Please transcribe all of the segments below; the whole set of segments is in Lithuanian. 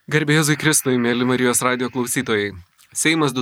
Garbė Jėzui Kristui, mėly Marijos radijo klausytojai. Seimas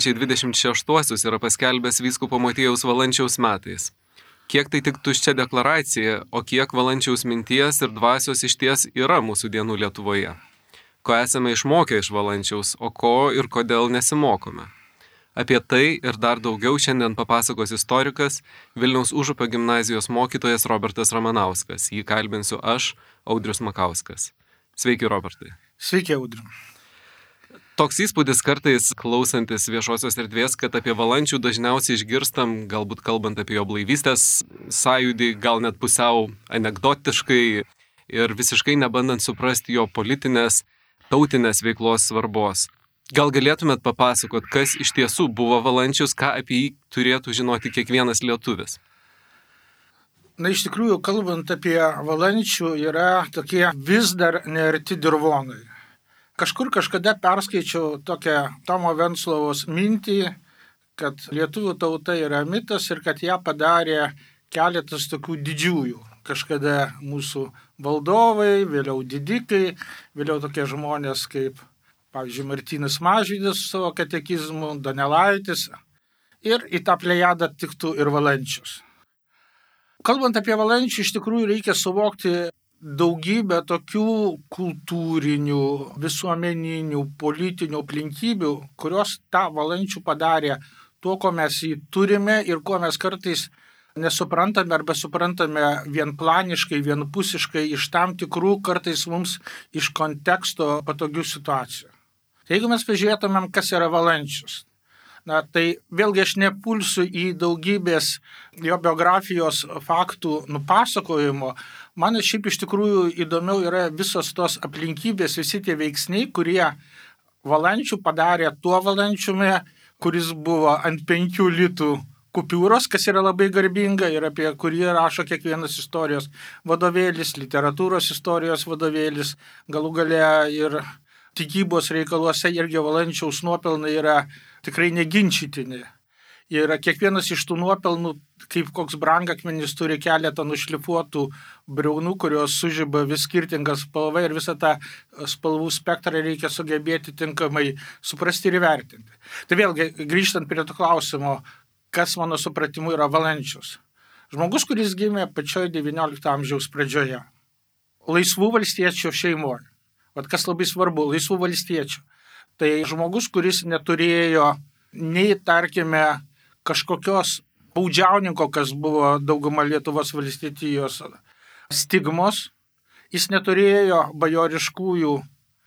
2026 yra paskelbęs vyskupo Motiejaus Valančiaus metais. Kiek tai tik tuščia deklaracija, o kiek Valančiaus minties ir dvasios išties yra mūsų dienų Lietuvoje. Ko esame išmokę iš Valančiaus, o ko ir kodėl nesimokome. Apie tai ir dar daugiau šiandien papasakos istorikas, Vilniaus Užupio gimnazijos mokytojas Robertas Ramanauskas. Jį kalbinsiu aš, Audrius Makauskas. Sveiki, Robertai. Sveiki, Audriu. Toks įspūdis kartais klausantis viešosios erdvės, kad apie Valančių dažniausiai išgirstam, galbūt kalbant apie jo blaivystės sąjūdį, gal net pusiau anekdotiškai ir visiškai nebandant suprasti jo politinės, tautinės veiklos svarbos. Gal galėtumėt papasakot, kas iš tiesų buvo Valančius, ką apie jį turėtų žinoti kiekvienas lietuvis? Na, iš tikrųjų, kalbant apie Valančių, yra tokie vis dar nearti dirvonai. Kažkada perskaičiau tokią Tomo Venclovos mintį, kad lietuvių tauta yra mitas ir kad ją padarė keletas tokių didžiųjų. Kažkada mūsų valdovai, vėliau didikai, vėliau tokie žmonės kaip, pavyzdžiui, Martynas Mažvydas su savo katekizmu, Donelaitis, ir į tą plejadą tiktų ir Valančius. Kalbant apie Valančių, iš tikrųjų reikia suvokti daugybę tokių kultūrinių, visuomeninių, politinių aplinkybių, kurios tą Valančių padarė tuo, ko mes jį turime ir ko mes kartais nesuprantame arba suprantame vienplaniškai, vienpusiškai iš tam tikrų, kartais mums iš konteksto patogių situacijų. Tai jeigu mes pažiūrėtumėm, kas yra Valančius, tai vėlgi aš nepulsiu į daugybės jo biografijos faktų nupasakojimo. Man šiaip iš tikrųjų įdomiau yra visos tos aplinkybės, visi tie veiksniai, kurie Valančių padarė tuo Valančiumi, kuris buvo ant 5 litų kupiūros, kas yra labai garbinga ir apie kurį rašo kiekvienas istorijos vadovėlis, literatūros istorijos vadovėlis, galų gale ir tikybos reikaluose irgi Valančiaus nuopelnai yra tikrai neginčytini. Ir kiekvienas iš tų nuopelnų, kaip koks brangakmenis, turi keletą nušlifuotų briaunų, kurios sužiba vis skirtingas spalva ir visą tą spalvų spektrą reikia sugebėti tinkamai suprasti ir įvertinti. Tai vėlgi, grįžtant prie to klausimo, kas mano supratimu yra Valančius. Žmogus, kuris gimė pačioje XIX amžiaus pradžioje. Laisvų valstiečių šeimoje. Vat kas labai svarbu, laisvų valstiečių. Tai žmogus, kuris neturėjo nei, tarkime, kažkokios baudžiauninko, kas buvo dauguma Lietuvos valstietijos stigmos, jis neturėjo bajoriškųjų,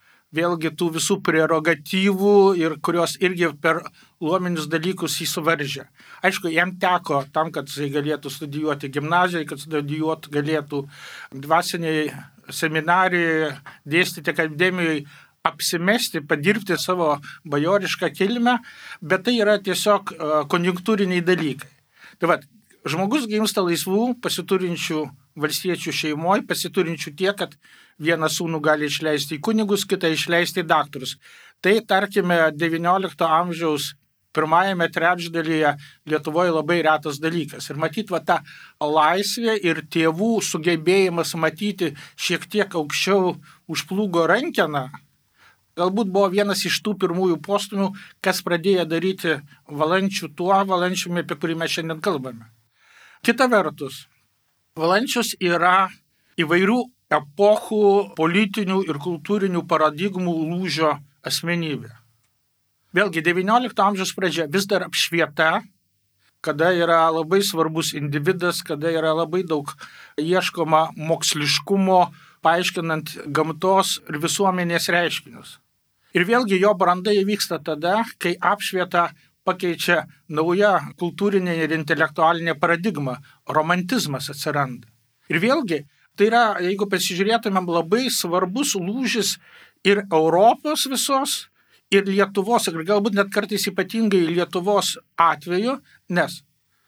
vėlgi tų visų prerogatyvų ir kurios irgi per luominius dalykus jį suvaržė. Aišku, jam teko tam, kad jis galėtų studijuoti gimnazijoje, kad studijuoti galėtų dvasiniai seminarijoje, dėstyti akademijoje, apsimesti, padirbti savo bajorišką kilmę, bet tai yra tiesiog konjunktūriniai dalykai. Tai va, žmogus gimsta laisvų, pasiturinčių valstiečių šeimoje, pasiturinčių tiek, kad vieną sūnų gali išleisti į kunigus, kitą išleisti į daktarus. Tai, tarkime, XIX amžiaus pirmajame trečdalyje Lietuvoje labai retas dalykas. Ir matyti va tą laisvę ir tėvų sugebėjimas matyti šiek tiek aukščiau už plūgo rankeną, galbūt buvo vienas iš tų pirmųjų postumių, kas pradėjo daryti Valančių tuo Valančiumi, apie kurį mes šiandien kalbame. Kita vertus, Valančius yra įvairių epochų, politinių ir kultūrinių paradigmų lūžio asmenybė. Vėlgi, XIX amžiaus pradžia vis dar apšvieta, kada yra labai svarbus individas, kada yra labai daug ieškoma moksliškumo, paaiškinant gamtos ir visuomenės reiškinius. Ir vėlgi jo branda įvyksta tada, kai apšvieta pakeičia nauja kultūrinė ir intelektualinė paradigma, romantizmas atsiranda. Ir vėlgi, tai yra, jeigu pasižiūrėtumėm, labai svarbus lūžis ir Europos visos, ir Lietuvos, ir galbūt net kartais ypatingai Lietuvos atveju, nes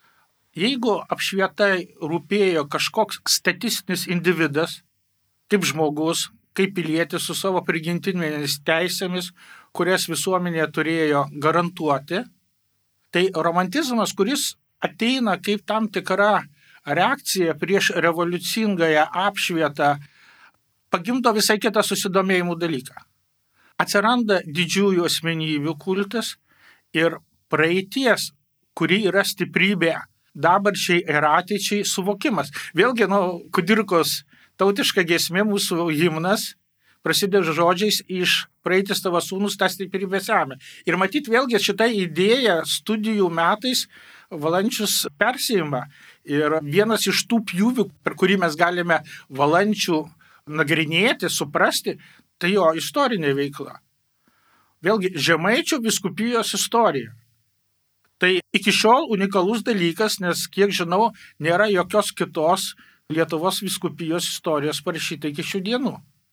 jeigu apšvietai rūpėjo kažkoks statistinis individas, kaip žmogus, kaip pilietis su savo prigimtinėmis teisėmis, kurias visuomenė turėjo garantuoti, tai romantizmas, kuris ateina kaip tam tikra reakcija prieš revoliucingąją apšvietą, pagimdo visai kitą susidomėjimų dalyką. atsiranda didžiųjų asmenybių kultas ir praeities, kuri yra stiprybė dabarčiai ir ateičiai suvokimas. Vėlgi, Kudirkos tautiška giesmė, mūsų himnas, prasideda žodžiais iš praeitis tavo sūnus tą stiprybę semia. Ir matyt, vėlgi šitą idėją studijų metais Valančius persijima. Ir vienas iš tų pjūvių, per kurį mes galime Valančių nagrinėti, suprasti, tai jo istorinė veikla. Vėlgi, Žemaičių vyskupijos istorija. Tai iki šiol unikalus dalykas, nes, kiek žinau, nėra jokios kitos Lietuvos vyskupijos istorijos parašyta iki šių dienų.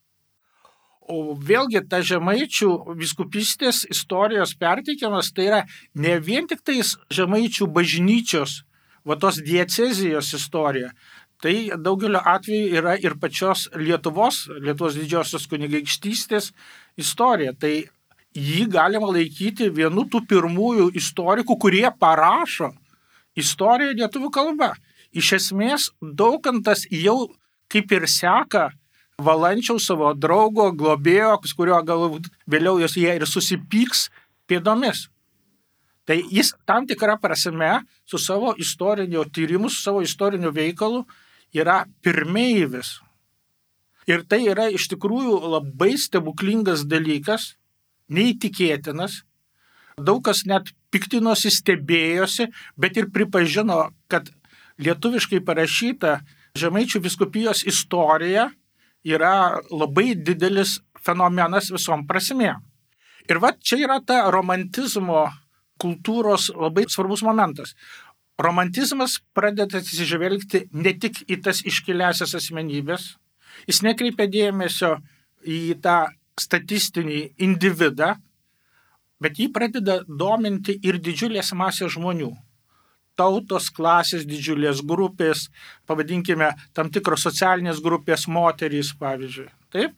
O vėlgi, ta Žemaičių vyskupystės istorijos perteikiamas, tai yra ne vien tik tais Žemaičių bažnyčios, tos diecezijos istorija. Tai daugelio atveju yra ir pačios Lietuvos didžiosios kunigaikštystės istorija. Tai jį galima laikyti vienu tų pirmųjų istorikų, kurie parašo istoriją lietuvių kalba. Iš esmės, Daukantas jau kaip ir seka Valančiaus savo draugo, globėjo, kurio galbūt vėliau jie ir susipyks pėdomis. Tai jis tam tikrą prasme su savo istoriniu tyrimu, su savo istoriniu veikalu yra pirmeivis. Ir tai yra iš tikrųjų labai stebuklingas dalykas, neįtikėtinas. Daug kas net piktinosi, stebėjosi, bet ir pripažino, kad lietuviškai parašyta Žemaičių vyskupijos istorija yra labai didelis fenomenas visom prasmėm. Ir čia yra ta romantizmo kultūros labai svarbus momentas. Romantizmas pradeda atsižvelgti ne tik į tas iškiliąsias asmenybės, jis nekreipia dėmesio į tą statistinį individą, bet jį pradeda dominti ir didžiulės masės žmonių. Tautos, klasės, didžiulės grupės, pavadinkime tam tikros socialinės grupės, moterys, pavyzdžiui. Taip,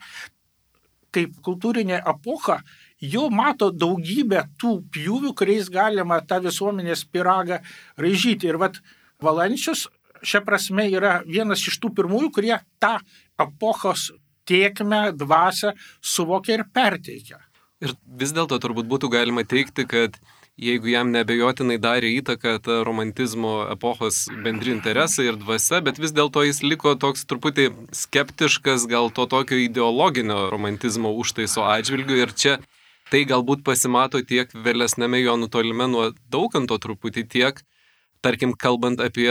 kaip kultūrinė epocha jau mato daugybę tų pjūvių, kuriais galima tą visuomenės pyragą raižyti. Ir Valančius šia prasme yra vienas iš tų pirmųjų, kurie tą epochos tėkmę, dvasią suvokia ir perteikia. Ir vis dėlto turbūt būtų galima teigti, kad jeigu jam neabejotinai darė įtaką ta romantizmo epochos bendri interesai ir dvasia, bet vis dėlto jis liko toks truputį skeptiškas, gal to tokio ideologinio romantizmo užtaiso atžvilgiu, ir čia tai galbūt pasimato tiek vėlesnėme jo nutolime nuo Daukanto truputį, tiek, tarkim, kalbant apie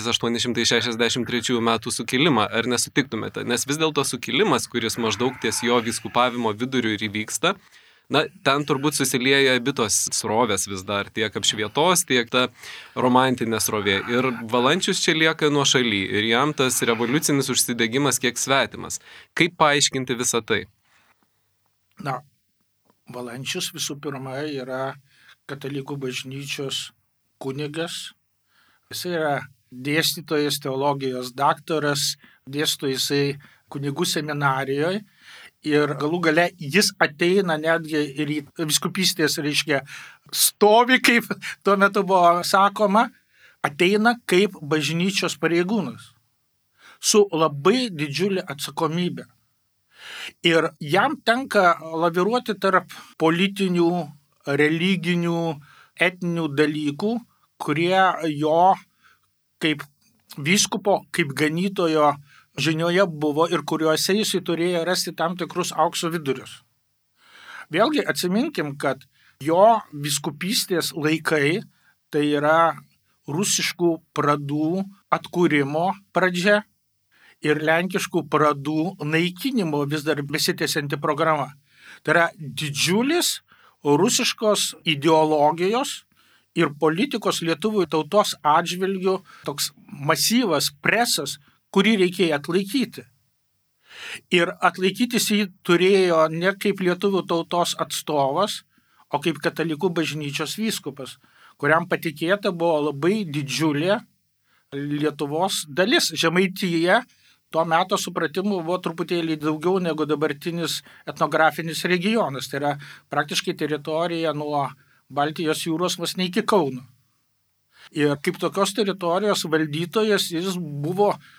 1863 metų sukilimą, ar nesutiktumėte? Nes vis dėlto sukilimas, kuris maždaug ties jo vyskupavimo viduriu ir įvyksta, ten turbūt susilieja abi tos srovės vis dar, tiek apšvietos, tiek ta romantinė srovė. Ir Valančius čia lieka nuošaly ir jam tas revoliucinis užsidegimas kiek svetimas. Kaip paaiškinti visą tai? Valančius visų pirma yra katalikų bažnyčios kunigas. Jis yra dėstytojas, teologijos daktaras, dėsto jisai kunigų seminarijoje. Ir galų gale jis ateina netgi ir į vyskupystės, stovi, kaip tuo metu buvo sakoma, ateina kaip bažnyčios pareigūnas su labai didžiulė atsakomybė. Ir jam tenka laviruoti tarp politinių, religinių, etninių dalykų, kurie jo kaip vyskupo, kaip ganytojo žinioje buvo ir kuriuose jis turėjo rasti tam tikrus aukso vidurius. Vėlgi atsiminkim, kad jo vyskupystės laikai tai yra rusiškų pradų atkūrimo pradžia ir lenkiškų pradų naikinimo vis dar besitęsianti programa. Tai yra didžiulis rusiškos ideologijos ir politikos lietuvių tautos atžvilgių toks masyvas, presas, kurį reikėjo atlaikyti. Ir atlaikytis jį turėjo ne kaip lietuvių tautos atstovas, o kaip katalikų bažnyčios vyskupas, kuriam patikėta buvo labai didžiulė Lietuvos dalis. Žemaitija tuo meto supratimu buvo truputėlį daugiau negu dabartinis etnografinis regionas. Tai yra praktiškai teritorija nuo Baltijos jūros vos ne iki Kauno. Ir kaip tokios teritorijos valdytojas jis buvo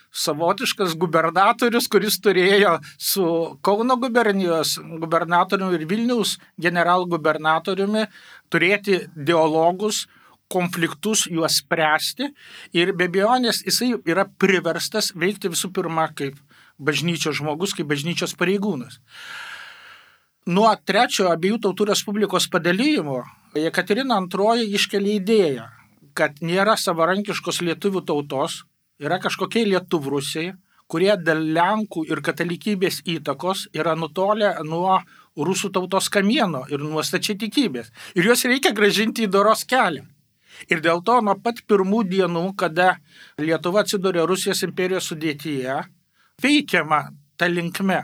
savotiškas gubernatorius, kuris turėjo su Kauno gubernijos gubernatoriumi ir Vilniaus generalgubernatoriumi turėti dialogus, konfliktus, juos spręsti. Ir be abejonės jisai yra priverstas veikti visų pirma kaip bažnyčios žmogus, kaip bažnyčios pareigūnas. Nuo trečiojo abiejų tautų respublikos padalijimo Jekaterina II iškelia idėją, kad nėra savarankiškos lietuvių tautos, yra kažkokie lietuvrusiai, kurie dėl Lenkų ir katalikybės įtakos yra nutolę nuo rusų tautos kamieno ir nuo stačiatikybės. Ir juos reikia grąžinti į doros kelią. Ir dėl to nuo pat pirmų dienų, kada Lietuva atsidūrė Rusijos imperijos sudėtyje, veikiama ta linkme.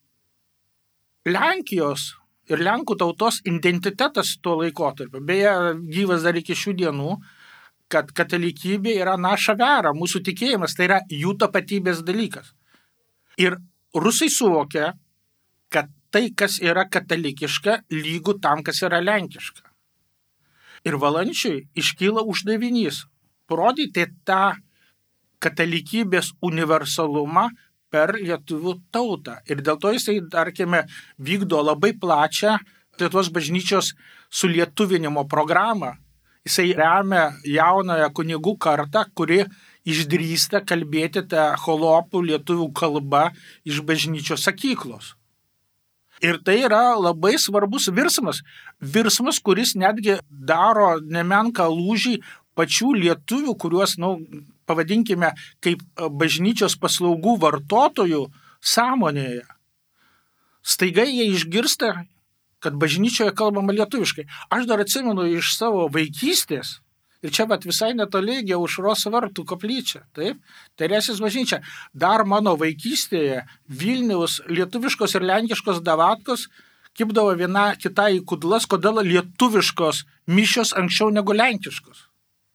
Lenkijos ir Lenkų tautos identitetas tuo laikotarpiu, beje, gyvas dar iki šių dienų, kad katalikybė yra naša vera, mūsų tikėjimas, tai yra jų tapatybės dalykas. Ir rusai suvokia, kad tai, kas yra katalikiška, lygu tam, kas yra lenkiška. Ir Valančiui iškyla uždavinys parodyti tą katalikybės universalumą per lietuvių tautą. Ir dėl to jisai, tarkime, vykdo labai plačią Lietuvos bažnyčios sulietuvinimo programą. Jisai remia jaunąją kunigų kartą, kuri išdrįsta kalbėti tą holopų lietuvių kalbą iš bažnyčios sakyklos. Ir tai yra labai svarbus virsmas. Virsmas, kuris netgi daro nemenką lūžį pačių lietuvių, kuriuos, pavadinkime, kaip bažnyčios paslaugų vartotojų sąmonėje. Staiga jie išgirsta, kad bažnyčioje kalbama lietuviškai. Aš dar atsimenu iš savo vaikystės, ir čia visai netoli Aušros vartų koplyčia, taip, Teresės bažnyčia. Dar mano vaikystėje Vilniaus lietuviškos ir lenkiškos davatkos kibdavo viena kita į kudlas, kodėl lietuviškos mišios anksčiau negu lenkiškos.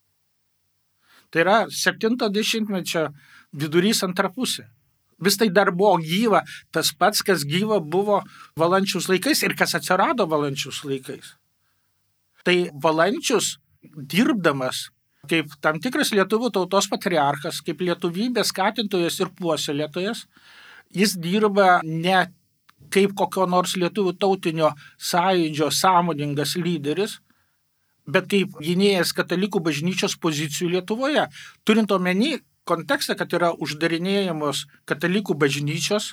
Tai yra 70-mečio vidurys antra pusė. Vis tai dar buvo gyva, tas pats, kas gyva buvo Valančiaus laikais ir kas atsirado Valančiaus laikais. Tai Valančius, dirbdamas kaip tam tikras lietuvių tautos patriarchas, kaip lietuvybės skatintojas ir puoselėtojas, jis dirba ne kaip kokio nors lietuvių tautinio sąjūdžio sąmoningas lyderis, bet kaip gynėjas katalikų bažnyčios pozicijų Lietuvoje. Turint omeny kontekstą, kad yra uždarinėjamos katalikų bažnyčios,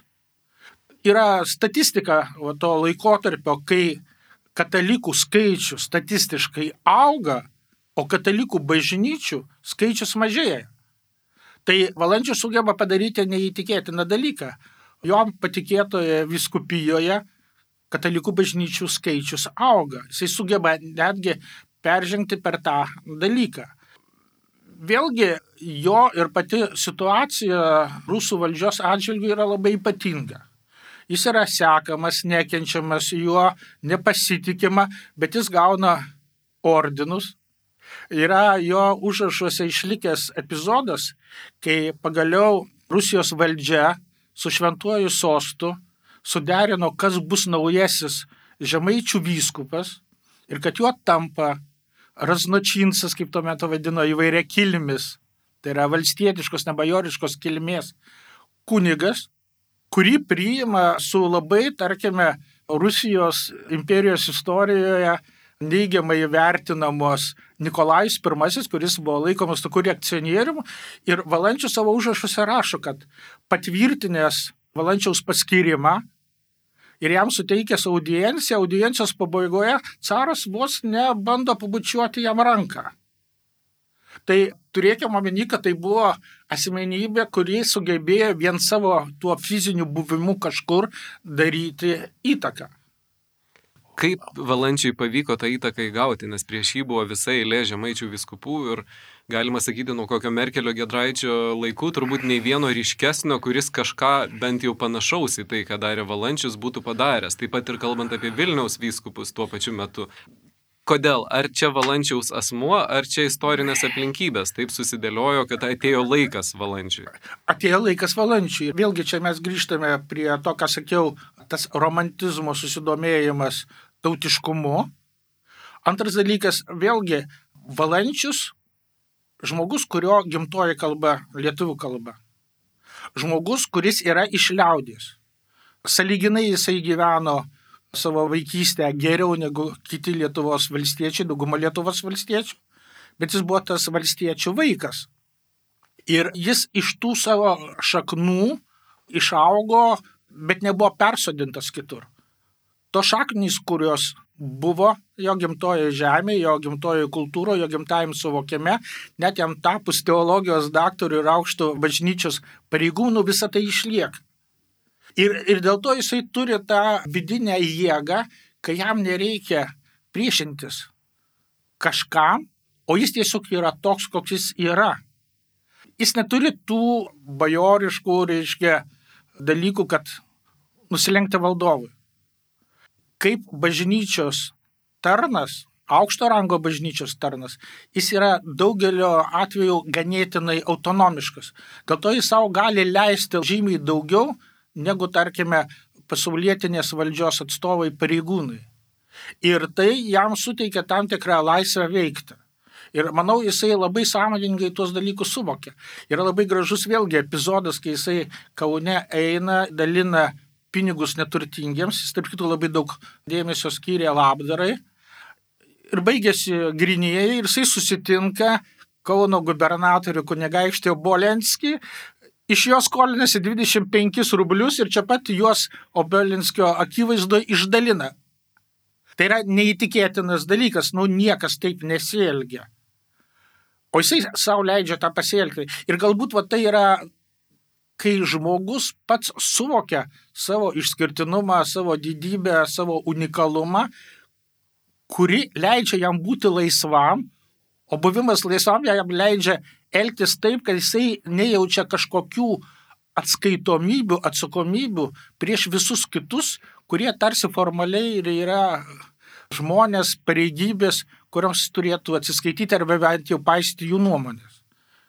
yra statistika to laikotarpio, kai katalikų skaičius statistiškai auga, o katalikų bažnyčių skaičius mažėja. Tai Valančius sugeba padaryti neįtikėtiną dalyką. Jom patikėtoje vyskupijoje katalikų bažnyčių skaičius auga. Jisai sugeba netgi peržengti per tą dalyką. Vėlgi, jo ir pati situacija rusų valdžios atžvilgiu yra labai ypatinga. Jis yra sekamas, nekenčiamas, juo nepasitikima, bet jis gauna ordinus. Yra jo užrašuose išlikęs epizodas, kai pagaliau Rusijos valdžia su šventuoju sostu suderino, kas bus naujasis žemaičių vyskupas ir kad juo tampa Raznočinsas, kaip tuo metu vadino, įvairia kilmis, tai yra valstietiškos, nebajoriškos kilmės kunigas, kurį priima su labai, tarkime, Rusijos imperijos istorijoje neigiamai vertinamos Nikolajus I, kuris buvo laikomas tokiu reakcionieriumi, ir Valančius savo užrašuose rašo, kad patvirtinęs Valančiaus paskyrimą ir jam suteikęs audiencijos pabaigoje caras vos nebando pabučiuoti jam ranką. Tai turėkime omeny, kad tai buvo asmenybė, kuri sugebėjo vien savo tuo fiziniu buvimu kažkur daryti įtaką. Kaip Valančiui pavyko tą įtaką įgauti, nes prieš jį buvo visa eilė žemaičių vyskupų ir galima sakyti, nuo kokio Merkelio Giedraičio laikų turbūt nei vieno ryškesnio, kuris kažką bent jau panašaus į tai, ką darė Valančius, būtų padaręs. Taip pat ir kalbant apie Vilniaus vyskupus tuo pačiu metu. Kodėl? Ar čia Valančiaus asmuo, ar čia istorinės aplinkybės taip susidėliojo, kad atėjo laikas Valančiui? Atėjo laikas Valančiui. Vėlgi čia mes grįžtame prie to, ką sakiau, tas romantizmo susidomėjimas tautiškumu. Antras dalykas, vėlgi, Valančius, žmogus, kurio gimtoji kalba lietuvių kalba. Žmogus, kuris yra iš liaudies. Sąlyginai jisai gyveno savo vaikystę geriau negu kiti Lietuvos valstiečiai, dauguma Lietuvos valstiečių, bet jis buvo tas valstiečių vaikas. Ir jis iš tų savo šaknų išaugo, bet nebuvo persodintas kitur. To šaknys, kurios buvo jo gimtojoje žemėje, jo gimtojoje kultūroje, jo gimtajam suvokime, net jam tapus teologijos daktarų ir aukšto bažnyčios pareigūnų, visą tai išlieka. Ir dėl to jisai turi tą vidinę jėgą, kai jam nereikia priešintis kažkam, o jis tiesiog yra toks, koks jis yra. Jis neturi tų bajoriškų, dalykų, kad nusilenkti valdovui. Kaip bažnyčios tarnas, aukšto rango bažnyčios tarnas, jis yra daugelio atveju ganėtinai autonomiškas. Dėl to jis savo gali leisti žymiai daugiau, negu, tarkime, pasaulietinės valdžios atstovai pareigūnai. Ir tai jam suteikia tam tikrą laisvę veikti. Ir manau, jisai labai sąmoningai tuos dalykus suvokia. Yra labai gražus vėlgi epizodas, kai jisai Kaune eina, dalina pinigus neturtingiems, jis tarp kitų labai daug dėmesio skyrė labdarai. Ir baigėsi grynieji ir jisai susitinka Kauno gubernatorių kunigaikštį Obolenskį, iš jo skolinasi 25 rublius ir čia pat juos Obolenskio akivaizdoje išdalina. Tai yra neįtikėtinas dalykas, niekas taip nesielgia. O jisai savo leidžia tą pasielgti. Ir galbūt tai yra, kai žmogus pats suvokia savo išskirtinumą, savo didybę, savo unikalumą, kuri leidžia jam būti laisvam, o buvimas laisvam jam leidžia elgtis taip, kad jisai nejaučia kažkokių atskaitomybių, atsakomybių prieš visus kitus, kurie tarsi formaliai yra žmonės, pareigybės, kuriams turėtų atsiskaityti arba bent jau paisyti jų nuomonės.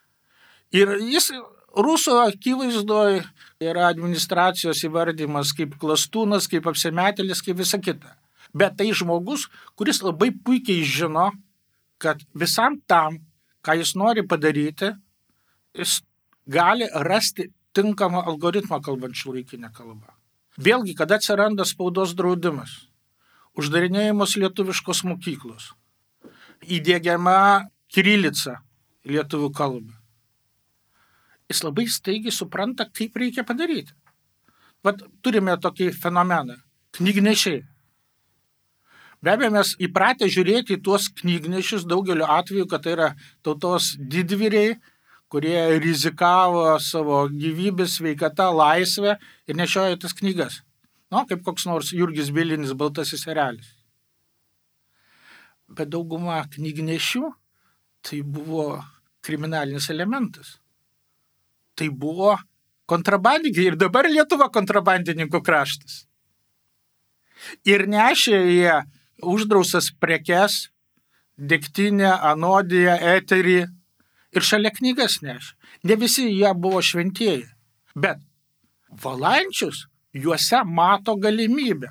Ir jis rusų akivaizdoje yra administracijos įvardymas kaip klastūnas, kaip apsimetėlis, kaip visa kita. Bet tai žmogus, kuris labai puikiai žino, kad visam tam, ką jis nori padaryti, jis gali rasti tinkamą algoritmą kalbant šiuolaikinę kalbą. Vėlgi, kada atsiranda spaudos draudimas, uždarinėjamos lietuviškos mokyklos, įdiegiama kirilica lietuvių kalbą. Jis labai staigiai supranta, kaip reikia padaryti. Turime tokį fenomeną – knygnešiai. Be abejo, mes įpratę žiūrėti į tuos knygnešius daugeliu atveju, kad tai yra tautos didvyriai, kurie rizikavo savo gyvybės, sveikatą, laisvę ir nešiojo tas knygas. Kaip koks nors Jurgis Bilinis Baltasis erelis. Bet dauguma knygnešių tai buvo kriminalinis elementas. Tai buvo kontrabandininkai ir dabar Lietuva kontrabandininkų kraštas. Ir nešė jie uždraustas prekes, degtinę, anodiją, eterį ir šalia knygas nešė. Ne visi jie buvo šventieji, bet Valančius juose mato galimybę.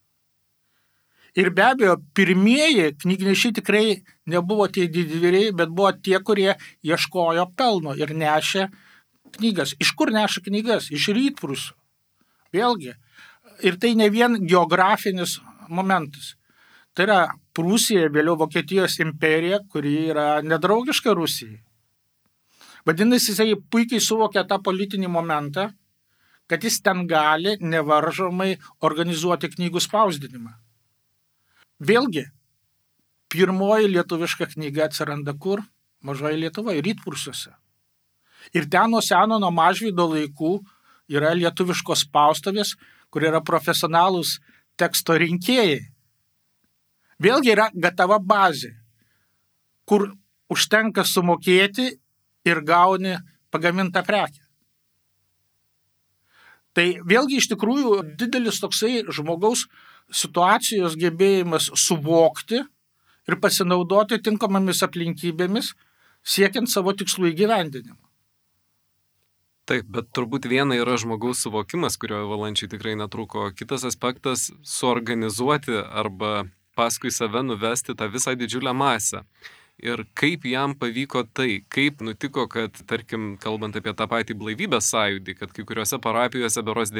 Ir be abejo, pirmieji knygnešiai tikrai nebuvo tie didvyriai, bet buvo tie, kurie ieškojo pelno ir nešė knygas. Iš kur neša knygas? Iš Rytprūsių. Vėlgi. Ir tai ne vien geografinis momentas. Tai yra Prūsija, vėliau Vokietijos imperija, kuri yra nedraugiška Rusijai. Vadinasi, jisai puikiai suvokia tą politinį momentą, kad jis ten gali nevaržomai organizuoti knygų spausdinimą. Vėlgi, pirmoji lietuviška knyga atsiranda kur? Mažoje Lietuvoje, Rytprūsiuose. Ir ten nuo seno, nuo Mažvydo laikų yra lietuviškos spaustuvės, kur yra profesionalūs teksto rinkėjai. Vėlgi yra gatava bazė, kur užtenka sumokėti ir gauni pagamintą prekę. Tai vėlgi iš tikrųjų didelis toksai žmogaus situacijos gebėjimas suvokti ir pasinaudoti tinkamomis aplinkybėmis, siekiant savo tikslų įgyvendinimo. Taip, bet turbūt viena yra žmogaus suvokimas, kurio Valančiui tikrai netrūko. Kitas aspektas – suorganizuoti arba paskui save nuvesti tą visą didžiulę masę. Ir kaip jam pavyko tai, kaip nutiko, kad, tarkim, kalbant apie tą patį blaivybės sąjūdį, kad kai kuriuose parapijose beros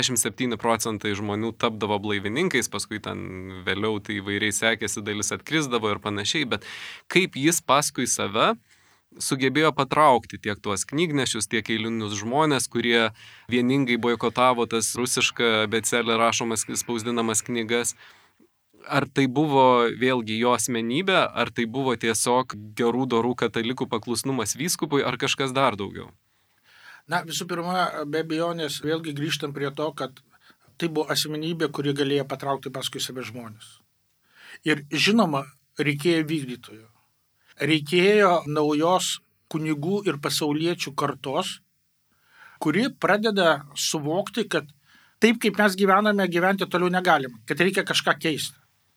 97% žmonių tapdavo blaivininkais, paskui ten vėliau tai įvairiai sekėsi, dalis atkrisdavo ir panašiai, bet kaip jis paskui save sugebėjo patraukti tiek tuos knygnešius, tiek eilinius žmonės, kurie vieningai boikotavo tas rusišką abėcėlę rašomas, spausdinamas knygas. Ar tai buvo vėlgi jo asmenybė, ar tai buvo tiesiog gerų dorų katalikų paklusnumas vyskupui, ar kažkas dar daugiau? Na, visų pirma, be abejonės, vėlgi grįžtam prie to, kad tai buvo asmenybė, kuri galėjo patraukti paskui save žmonės. Ir žinoma, reikėjo vykdytojų. Reikėjo naujos kunigų ir pasauliečių kartos, kuri pradeda suvokti, kad taip, kaip mes gyvename, gyventi toliau negalime, kad reikia kažką keisti.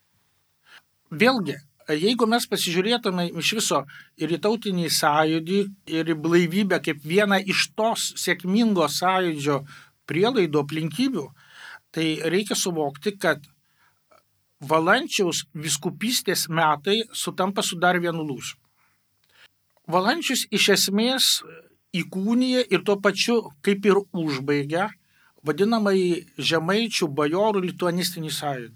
Vėlgi, jeigu mes pasižiūrėtume iš viso ir į tautinį sąjūdį, ir į blaivybę kaip vieną iš tos sėkmingo sąjūdžio prielaidų aplinkybių, tai reikia suvokti, kad Valančiaus vyskupystės metai sutampa su dar vienu lūžiu. Valančius iš esmės įkūnija ir tuo pačiu kaip ir užbaigia vadinamąjį žemaičių bajorų lituanistinį sąjūdį.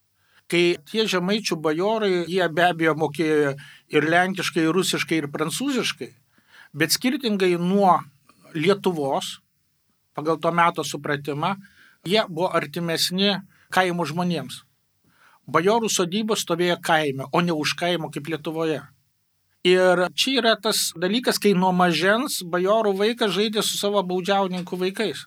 Kai tie žemaičių bajorai, jie be abejo mokėjo ir lenkiškai, ir rusiškai, ir prancūziškai, bet skirtingai nuo Lietuvos, pagal to meto supratimą, jie buvo artimesni kaimo žmonėms. Bajorų sodybos stovėjo kaime, o ne už kaimo kaip Lietuvoje. Ir čia yra tas dalykas, kai nuo mažens bajorų vaikas žaidė su savo baudžiauninkų vaikais,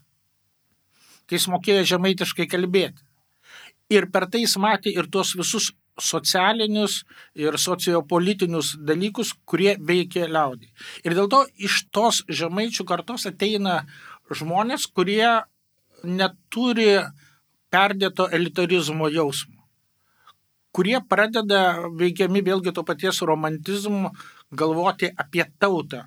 kai jis mokėjo žemaitiškai kalbėti. Ir per tai jis matė ir tuos visus socialinius ir sociopolitinius dalykus, kurie veikė liaudį. Ir dėl to iš tos žemaičių kartos ateina žmonės, kurie neturi perdėto elitarizmo jausmo, kurie pradeda veikiami vėlgi to paties romantizmo galvoti apie tautą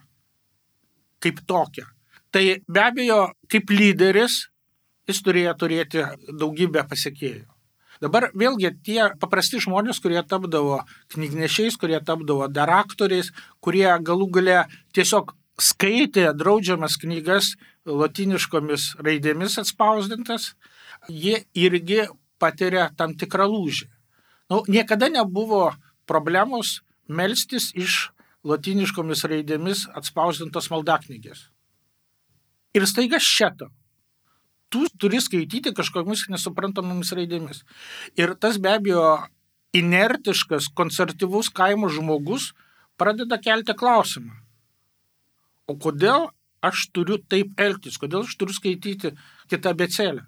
kaip tokią. Tai be abejo, kaip lyderis, jis turėjo turėti daugybę pasekėjų. Dabar vėlgi tie paprasti žmonės, kurie tapdavo knygnešiais, kurie tapdavo daraktoriais, kurie galų gale tiesiog skaitė draudžiamas knygas lotyniškomis raidėmis atspausdintas, jie irgi patiria tam tikrą lūžį. Niekada nebuvo problemos melstis iš lotyniškomis raidėmis atspausdintos maldaknygės. Ir staiga šeto. Tu turi skaityti kažkokiamis nesuprantamomis raidėmis. Ir tas be abejo inertiškas, konservatyvus kaimo žmogus pradeda kelti klausimą. O kodėl aš turiu taip elgtis? Kodėl aš turiu skaityti kitą abėcėlę?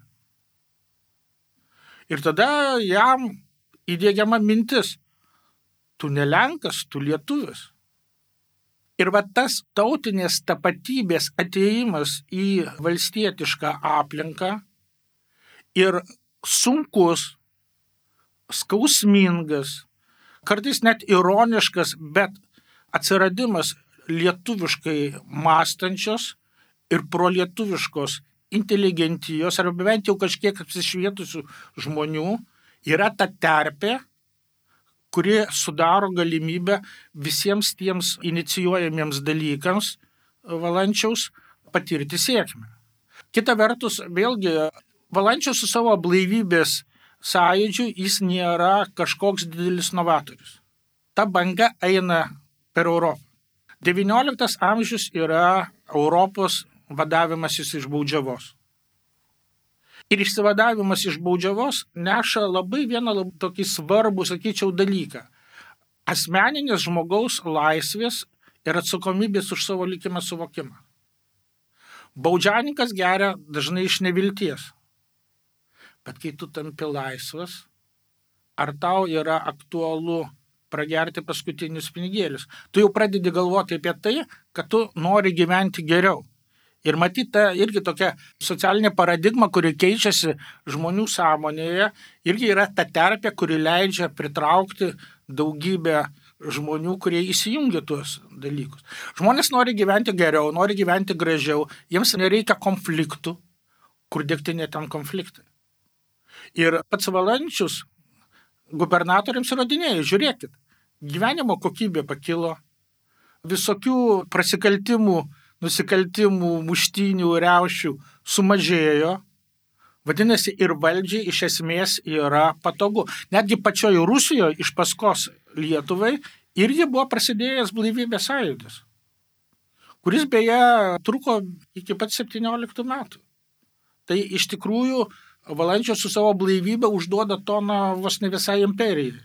Ir tada jam įdiegiama mintis. Tu ne Lenkas, tu lietuvis. Ir va tas tautinės tapatybės atėjimas į valstietišką aplinką ir sunkus, skausmingas, kartais net ironiškas, bet atsiradimas lietuviškai mąstančios ir prolietuviškos inteligentijos, arba bent jau kažkiek apsišvietusių žmonių, yra ta terpė, kuri sudaro galimybę visiems tiems inicijuojamiems dalykams Valančiaus patirti sėkmę. Kita vertus, vėlgi, Valančiaus su savo blaivybės sąjūdžiu jis nėra kažkoks didelis novatorius. Ta banga eina per Europą. 19 amžius yra Europos vadavimasis iš baudžiavos. Ir išsivadavimas iš baudžiavos neša labai vieną tokį svarbų, sakyčiau, dalyką. Asmeninės žmogaus laisvės ir atsakomybės už savo likimą suvokimą. Baudžianinkas geria dažnai iš nevilties. Bet kai tu tampi laisvas, ar tau yra aktualu pragerti paskutinius pinigėlius? Tu jau pradedi galvoti apie tai, kad tu nori gyventi geriau. Ir matyti ta irgi tokia socialinė paradigma, kuri keičiasi žmonių sąmonėje, irgi yra ta terpė, kuri leidžia pritraukti daugybę žmonių, kurie įsijungia tuos dalykus. Žmonės nori gyventi geriau, nori gyventi gražiau, jiems nereikia konfliktų, kur degtinė ten konfliktai. Ir pats Valančius gubernatoriams įrodinėja, žiūrėkit, gyvenimo kokybė pakilo, visokių prasikaltimų, nusikaltimų, muštynių, riaušių sumažėjo. Vadinasi, ir valdžiai iš esmės yra patogu. Netgi pačioje Rusijoje iš paskos Lietuvai irgi buvo prasidėjęs blaivybės sąjūdis, kuris beje truko iki pat 17 metų. Tai iš tikrųjų Valančius su savo blaivybę užduoda toną vos ne visai imperijai.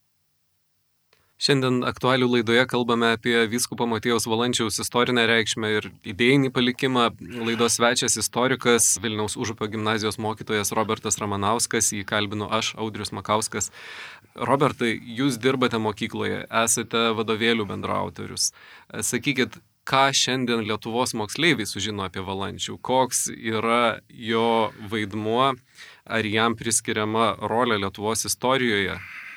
Šiandien aktualių laidoje kalbame apie vyskupo Motiejaus Valančiaus istorinę reikšmę ir idėjinį palikimą. Laidos svečias istorikas, Vilniaus Užupio gimnazijos mokytojas Robertas Ramanauskas, jį kalbinu aš, Audrius Makauskas. Robertai, jūs dirbate mokykloje, esate vadovėlių bendraautorius. Sakykit, ką šiandien Lietuvos moksleiviai sužino apie Valančių? Koks yra jo vaidmuo, ar jam priskiriama rolė Lietuvos istorijoje?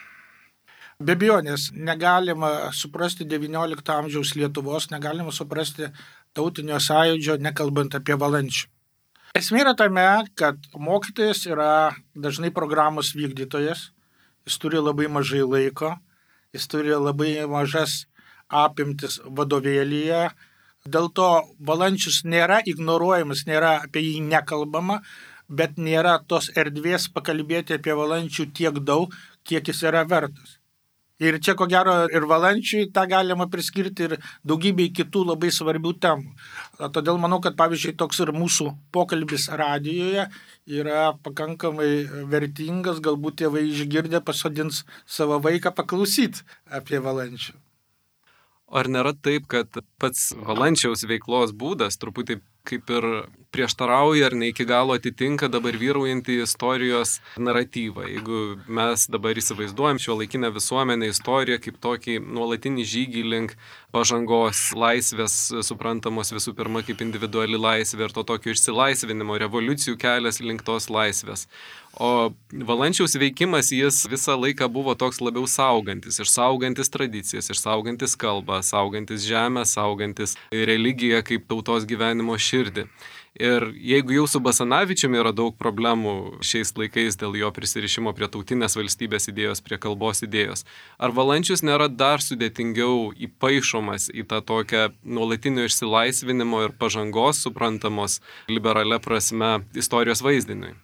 Be abejonės, negalima suprasti XIX amžiaus Lietuvos, negalima suprasti tautinio sąjūdžio, nekalbant apie Valančių. Esmė yra tame, kad mokytojas yra dažnai programos vykdytojas, jis turi labai mažai laiko, jis turi labai mažas apimtis vadovėlyje, dėl to Valančius nėra ignoruojamas, nėra apie jį nekalbama, bet nėra tos erdvės pakalbėti apie Valančių tiek daug, kiek jis yra vertas. Ir čia, ko gero, ir Valančiui tą galima priskirti ir daugybei kitų labai svarbių temų. Todėl manau, kad pavyzdžiui toks ir mūsų pokalbis radijoje yra pakankamai vertingas, galbūt tėvai išgirdę pasodins savo vaiką paklausyti apie Valančių. Ar nėra taip, kad pats Valančiaus veiklos būdas truputį kaip ir prieštarauja ar ne iki galo atitinka dabar vyraujantį istorijos naratyvą? Jeigu mes dabar įsivaizduojam šiuolaikinę visuomenę, istoriją kaip tokį nuolatinį žygį link pažangos, laisvės, suprantamos visų pirma kaip individuali laisvė ir to tokio išsilaisvinimo, revoliucijų kelias link tos laisvės. O Valančiaus veikimas jis visą laiką buvo toks labiau saugantis, išsaugantis tradicijas, išsaugantis kalbą, saugantis žemę, saugantis religiją kaip tautos gyvenimo širdį. Ir jeigu jau su Basanavičiumi yra daug problemų šiais laikais dėl jo prisirišimo prie tautinės valstybės idėjos, prie kalbos idėjos, ar Valančius nėra dar sudėtingiau įpaišomas į tą tokią nuolatinio išsilaisvinimo ir pažangos suprantamos liberalia prasme istorijos vaizdiniui?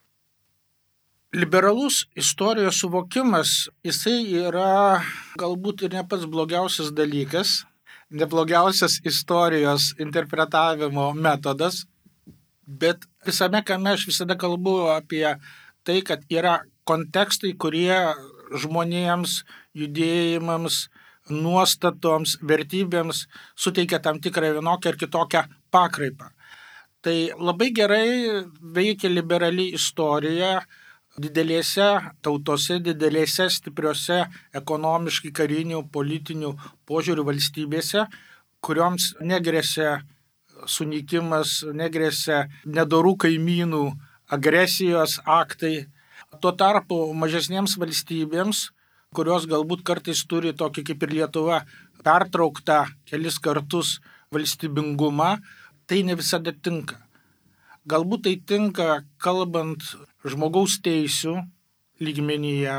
Liberalus istorijos suvokimas, jisai yra galbūt ir ne pats blogiausias dalykas, neblogiausias istorijos interpretavimo metodas, bet visame kame aš visada kalbu apie tai, kad yra kontekstai, kurie žmonėms, judėjimams, nuostatoms, vertybėms suteikia tam tikrą vienokią ar kitokią pakraipą. Tai labai gerai veikia liberali istorija didelėse tautose, didelėse stipriose ekonomiškai karinių, politinių požiūrių valstybėse, kurioms negresia sunykimas, negresia nedorų kaimynų agresijos aktai. Tuo tarpu mažesniems valstybėms, kurios galbūt kartais turi tokį kaip ir Lietuva pertrauktą kelis kartus valstybingumą, tai ne visada tinka. Galbūt tai tinka kalbant žmogaus teisių lygmenyje,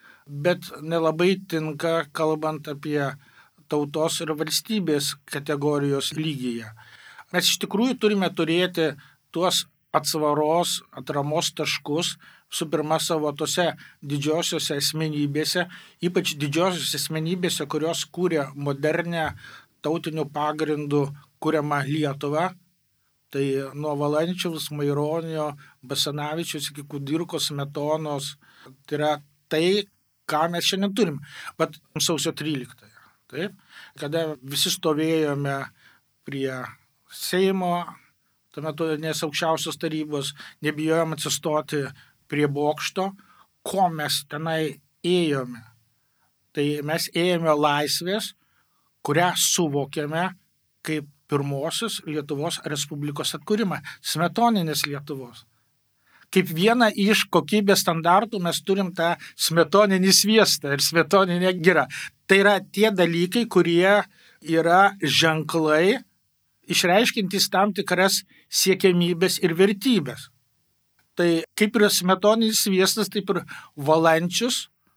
bet nelabai tinka kalbant apie tautos ir valstybės kategorijos lygyje. Mes iš tikrųjų turime turėti tuos atsvaros, atramos taškus, su pirma savo tose didžiosiose asmenybėse, ypač didžiosiose asmenybėse, kurios kūrė modernę tautinių pagrindų kūriamą Lietuvą. Tai nuo Valančiaus, Maironio, Basanavičiaus iki Kudirkos, Smetonos. Tai yra tai, ką mes šiandien turim. Bet sausio 13. Taip? Kada visi stovėjome prie Seimo, tuo metu nes aukščiausios tarybos, nebijojom atsistoti prie bokšto, ko mes tenai ėjome. Tai mes ėjome laisvės, kurią suvokėme kaip pirmosios Lietuvos Respublikos atkūrimą, smetoninės Lietuvos. Kaip vieną iš kokybės standartų mes turim tą smetoninį sviestą ir smetoninę girą. Tai yra tie dalykai, kurie yra ženklai, išreiškintys tam tikras siekiamybės ir vertybės. Tai kaip ir smetoninis sviestas, taip ir Valančius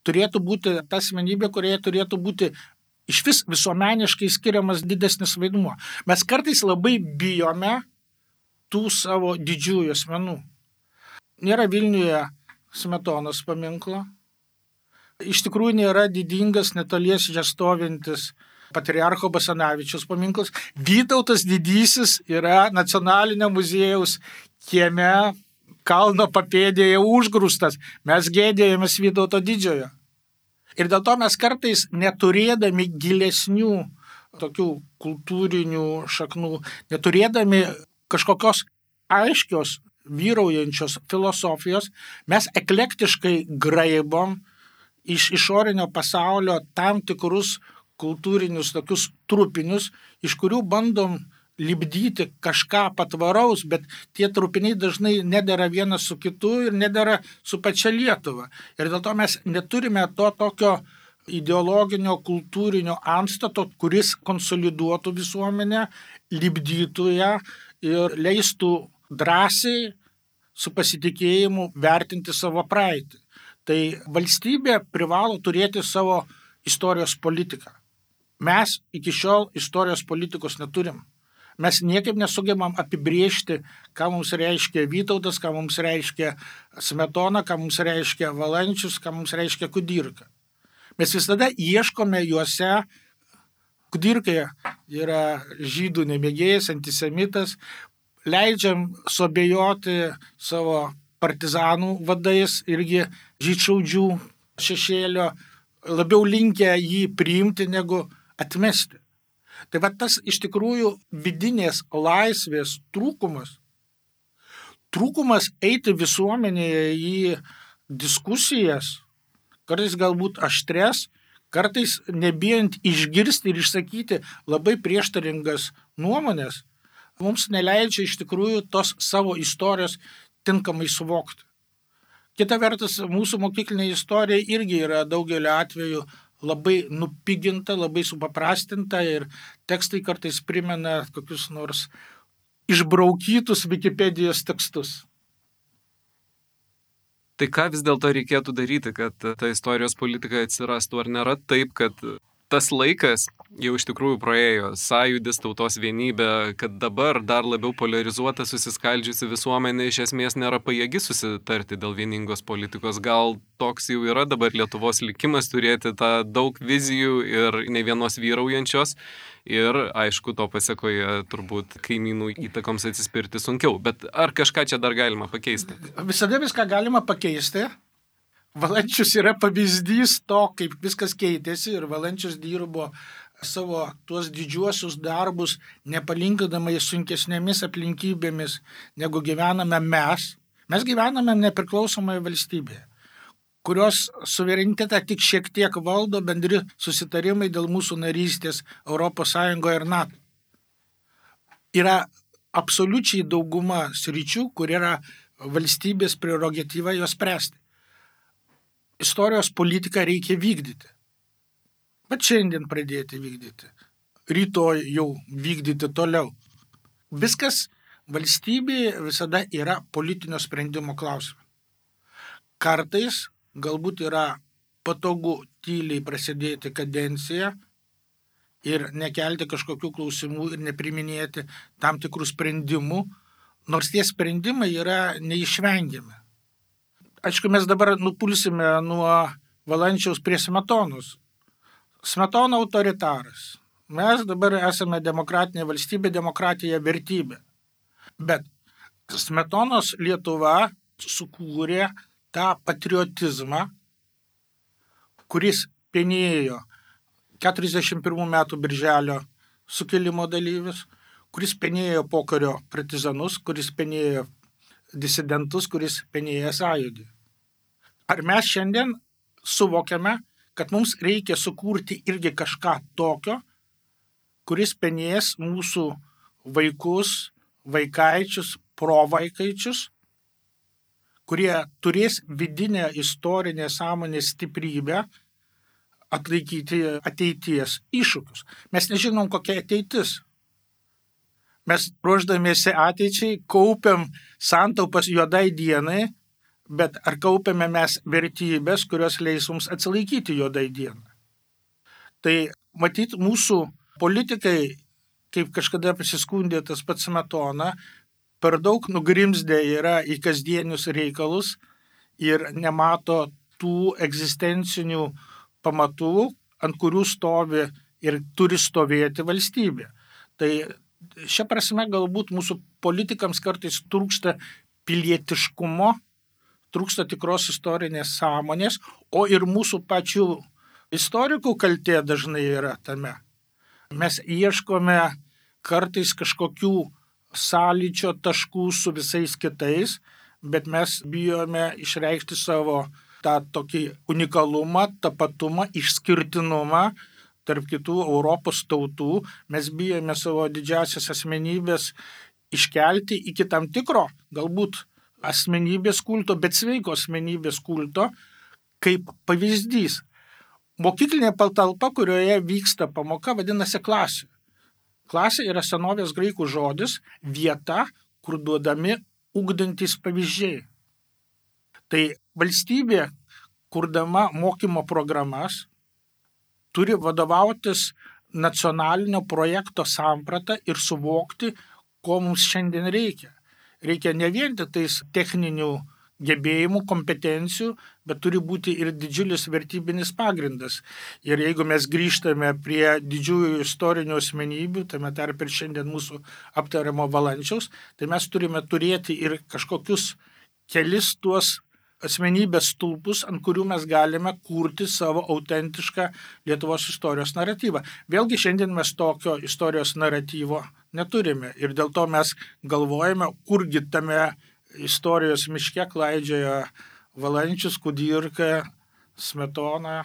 turėtų būti ta asmenybė, kurioje turėtų būti iš vis visuomeniškai skiriamas didesnis vaidmuo. Mes kartais labai bijome tų savo didžiųjų asmenų. Nėra Vilniuje Smetonos paminklo. Iš tikrųjų nėra didingas netoliese čia stovintis patriarcho Basanavičiaus paminklas. Vytautas didysis yra Nacionalinio muziejaus kieme kalno papėdėje užgrūstas. Mes gėdėjomės Vytauto didžiojo. Ir dėl to mes kartais neturėdami gilesnių tokių kultūrinių šaknų, neturėdami kažkokios aiškios vyraujančios filosofijos, mes eklektiškai graibom iš išorinio pasaulio tam tikrus kultūrinius tokius trupinius, iš kurių bandom lipdyti kažką patvaraus, bet tie trupiniai dažnai nedera vienas su kitu ir nedera su pačia Lietuva. Ir dėl to mes neturime to tokio ideologinio, kultūrinio antstato, kuris konsoliduotų visuomenę, lipdytų ją ir leistų drąsiai su pasitikėjimu vertinti savo praeitį. Tai valstybė privalo turėti savo istorijos politiką. Mes iki šiol istorijos politikos neturim. Mes niekaip nesugebam apibriežti, ką mums reiškia Vytautas, ką mums reiškia Smetona, ką mums reiškia Valančius, ką mums reiškia Kudirka. Mes visada ieškome juose, Kudirka yra žydų nemėgėjas, antisemitas, leidžiam suabejoti savo partizanų vadais, irgi žydšaudžių šešėlio, labiau linkę jį priimti negu atmesti. Tai va tas iš tikrųjų vidinės laisvės trūkumas eiti visuomenėje į diskusijas, kartais galbūt aštres, kartais nebijant išgirsti ir išsakyti labai prieštaringas nuomonės, mums neleidžia iš tikrųjų tos savo istorijos tinkamai suvokti. Kita vertus, mūsų mokyklinė istorija irgi yra daugelio atveju labai nupiginta, labai supaprastinta ir tekstai kartais primena kokius nors išbraukytus Wikipedijos tekstus. Tai ką vis dėlto reikėtų daryti, kad ta istorijos politika atsirastų? Ar nėra taip, kad tas laikas jau iš tikrųjų praėjo, sąjūdis, tautos vienybė, kad dabar dar labiau polarizuota, susiskaldžiusi visuomenė iš esmės nėra pajėgi susitarti dėl vieningos politikos? Gal toks jau yra dabar Lietuvos likimas turėti tą daug vizijų ir ne vienos vyraujančios ir, aišku, to pasekoje turbūt kaimynų įtakoms atsispirti sunkiau. Bet ar kažką čia dar galima pakeisti? Visada viską galima pakeisti. Valančius yra pavyzdys to, kaip viskas keitėsi ir Valančius dirbo savo tuos didžiuosius darbus nepalinkydamai sunkesnėmis aplinkybėmis, negu gyvename mes. Mes gyvename nepriklausomoje valstybėje, kurios suverenitetą tik šiek tiek valdo bendri susitarimai dėl mūsų narystės ES ir NATO. Yra absoliučiai dauguma sričių, kur yra valstybės prerogatyva jos spręsti. Istorijos politiką reikia vykdyti. Bet šiandien pradėti vykdyti. Rytoj jau vykdyti toliau. Viskas valstybėje visada yra politinio sprendimo klausimas. Kartais galbūt yra patogu tyliai prasidėti kadenciją ir nekelti kažkokių klausimų ir nepriminėti tam tikrų sprendimų, nors tie sprendimai yra neišvengiami. Aišku, mes dabar nupulsime nuo Valančiaus prie Smetonos. Smetona autoritaras. Mes dabar esame demokratinė valstybė, demokratija vertybė. Bet Smetonos Lietuva sukūrė tą patriotizmą, kuris penėjo 41 metų birželio sukilimo dalyvius, kuris penėjo pokario partizanus, kuris penėjo disidentus, kuris penėjo sąjūdį. Ar mes šiandien suvokiame, kad mums reikia sukurti irgi kažką tokio, kuris penės mūsų vaikus, vaikaičius, provaikaičius, kurie turės vidinę istorinę sąmonės stiprybę atlaikyti ateities iššūkius. Mes nežinom, kokia ateitis. Mes ruošdamiesi ateičiai kaupiam santaupas juodai dienai, bet ar kaupiame mes vertybės, kurios leis mums atsilaikyti juodai dieną. Tai matyt, mūsų politikai, kaip kažkada pasiskundė tas pats Smetona, per daug nugrimzdę yra į kasdienius reikalus ir nemato tų egzistencinių pamatų, ant kurių stovi ir turi stovėti valstybė. Tai šia prasme galbūt mūsų politikams kartais trūksta pilietiškumo, trūksta tikros istorinės sąmonės, o ir mūsų pačių istorikų kaltė dažnai yra tame. Mes ieškome kartais kažkokių sąlyčio taškų su visais kitais, bet mes bijome išreikšti savo tą tokį unikalumą, tapatumą, išskirtinumą tarp kitų Europos tautų. Mes bijome savo didžiasias asmenybės iškelti iki tam tikro, galbūt asmenybės kulto, bet sveiko asmenybės kulto, kaip pavyzdys. Mokyklinė patalpa, kurioje vyksta pamoka, vadinasi klasė. Klasė yra senovės graikų žodis, vieta, kur duodami ugdantys pavyzdžiai. Tai valstybė, kurdama mokymo programas, turi vadovautis nacionalinio projekto sampratą ir suvokti, ko mums šiandien reikia. Reikia ne vien tik tais techninių gebėjimų, kompetencijų, bet turi būti ir didžiulis vertybinis pagrindas. Ir jeigu mes grįžtame prie didžiųjų istorinių asmenybių, tame tarp ir šiandien mūsų aptariamo Valančiaus, tai mes turime turėti ir kažkokius kelis tuos asmenybės stulpus, ant kurių mes galime kurti savo autentišką Lietuvos istorijos naratyvą. Vėlgi šiandien mes tokio istorijos naratyvo neturime ir dėl to mes galvojame, kurgi tame istorijos miške klaidžioja Valančius, Kudirka, Smetona.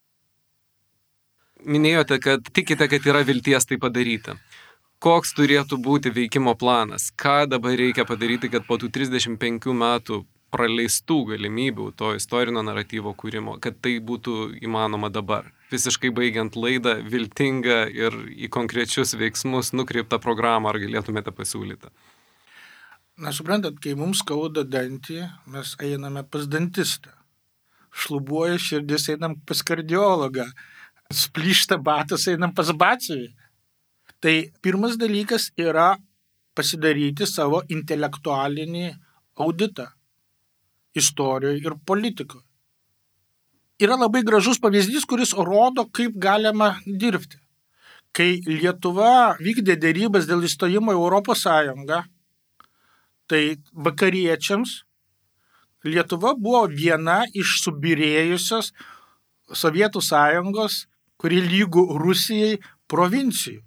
Minėjote, kad tikite, kad yra vilties tai padaryti. Koks turėtų būti veikimo planas? Ką dabar reikia padaryti, kad po tų 35 metų praleistų galimybių to istorinio naratyvo kūrimo, kad tai būtų įmanoma dabar? Visiškai baigiant laidą, viltinga ir į konkrečius veiksmus nukreiptą programą, ar galėtumėte pasiūlyti? Na, suprantat, kai mums skauda dantį, mes einame pas dantistą. Šlubuoja širdis, einam pas kardiologą. Splyšta batas, einam pas batsiuvį. Tai pirmas dalykas yra pasidaryti savo intelektualinį auditą istorijoje ir politikoje. Yra labai gražus pavyzdys, kuris rodo, kaip galima dirbti. Kai Lietuva vykdė dėrybas dėl įstojimo į Europos Sąjungą, tai vakariečiams Lietuva buvo viena iš subyrėjusios Sovietų Sąjungos, kuri lygų Rusijai, provincijų.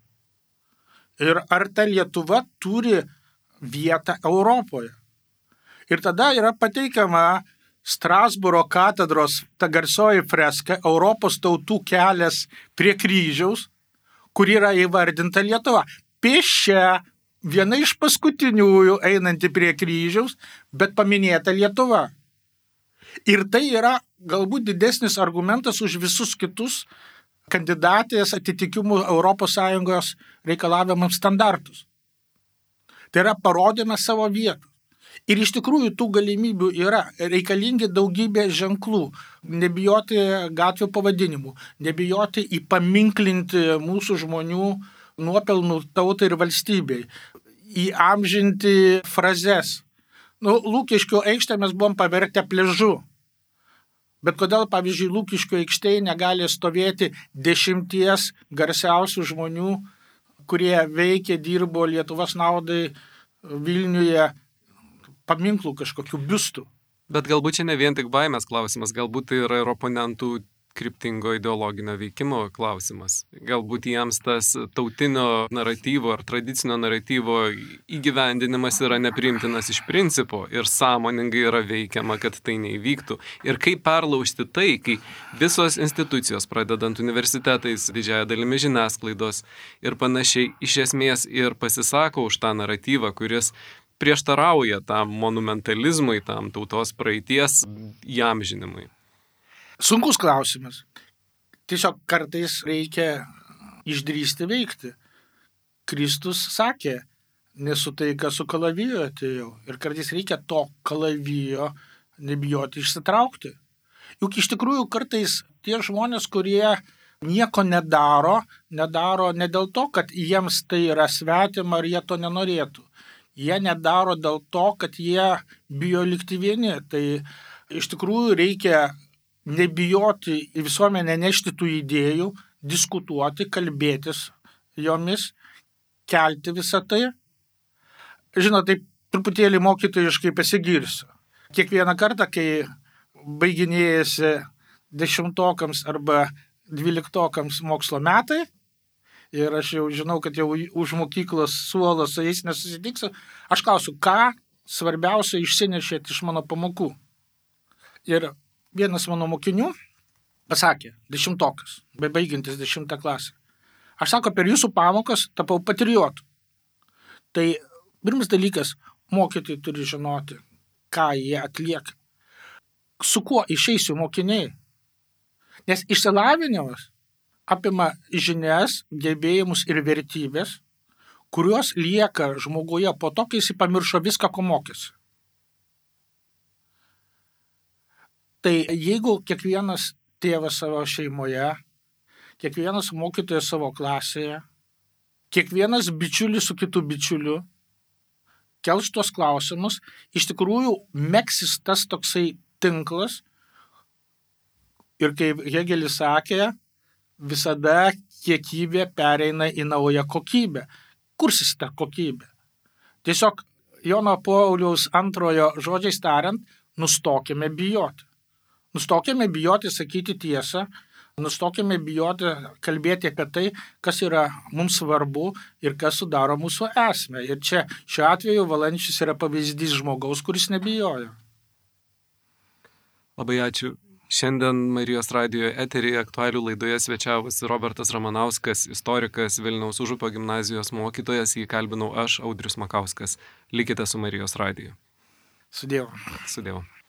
Ir ar ta Lietuva turi vietą Europoje? Ir tada yra pateikiama Strasbūro katedros ta garsioji freska Europos tautų kelias prie kryžiaus, kur yra įvardinta Lietuva. Pėsčia, viena iš paskutiniųjų einanti prie kryžiaus, bet paminėta Lietuva. Ir tai yra galbūt didesnis argumentas už visus kitus kandidatės atitikimų ES reikalavimams standartus. Tai yra parodėme savo vietą. Ir iš tikrųjų tų galimybių yra, reikalingi daugybė ženklų, nebijoti gatvių pavadinimų, nebijoti įpaminklinti mūsų žmonių nuopelnų tautai ir valstybei, įamžinti frazes. Lukiškių aikštę mes buvom pavertę pliažu. Bet kodėl, pavyzdžiui, Lukiškių aikštėje negali stovėti 10 garsiausių žmonių, kurie veikė, dirbo Lietuvos naudai Vilniuje, paminklų kažkokių biustų. Bet galbūt čia ne vien tik baimės klausimas, galbūt tai yra ir oponentų kryptingo ideologinio veikimo klausimas. Galbūt jiems tas tautinio naratyvo ar tradicinio naratyvo įgyvendinimas yra nepriimtinas iš principo ir sąmoningai yra veikiama, kad tai neįvyktų. Ir kaip perlaužti tai, kai visos institucijos, pradedant universitetais, didžiąją dalimi žiniasklaidos ir panašiai, iš esmės ir pasisako už tą naratyvą, kuris prieštarauja tam monumentalizmui, tam tautos praeities įamžinimui. Sunkus klausimas. Tiesiog kartais reikia išdrįsti veikti. Kristus sakė, nesu taika su kalavijo atėjau. Ir kartais reikia to kalavijo nebijoti išsitraukti. Juk iš tikrųjų kartais tie žmonės, kurie nieko nedaro ne dėl to, kad jiems tai yra svetima ar jie to nenorėtų. Jie nedaro dėl to, kad jie bijo likti vieni. Tai iš tikrųjų reikia nebijoti į visuomenę nešti tų idėjų, diskutuoti, kalbėtis jomis, kelti visą tai. Žinot, taip truputėlį mokytojiškai pasigirsiu. Kiekvieną kartą, kai baiginėjasi 10-okams arba 12-okams mokslo metai ir aš jau žinau, kad jau už mokyklos suolo su jais nesusitiksiu, aš klausiu, ką svarbiausia išsinešėt iš mano pamokų. Ir vienas mano mokinių pasakė, 10-okas, bebaigiantis 10 klasę. Aš sako, per jūsų pamokas tapau patriotu. Tai pirmas dalykas, mokytojai turi žinoti, ką jie atlieka. Su kuo išeisiu mokiniai. Nes išsilavinimas apima žinias, gebėjimus ir vertybės, kurios lieka žmoguje po to, kai jis pamiršo viską, ko mokėsi. Tai jeigu kiekvienas tėvas savo šeimoje, kiekvienas mokytojas savo klasėje, kiekvienas bičiulis su kitu bičiuliu kels tuos klausimus, iš tikrųjų megsis tas toksai tinklas. Ir kaip Hėgelis sakė, visada kiekybė pereina į naują kokybę. Kursis ta kokybė? Tiesiog Jono Pauliaus antrojo žodžiais tariant, nustokime bijoti. Nustokime bijoti sakyti tiesą, nustokime bijoti kalbėti apie tai, kas yra mums svarbu ir kas sudaro mūsų esmę. Ir čia šiuo atveju Valančius yra pavyzdys žmogaus, kuris nebijojo. Labai ačiū. Šiandien Marijos radijo eteryje aktualių laidoje svečiavosi Robertas Ramanauskas, istorikas, Vilniaus Užupio gimnazijos mokytojas, jį kalbinau aš, Audrius Makauskas. Likite su Marijos radiju. Sudievu. Sudievu.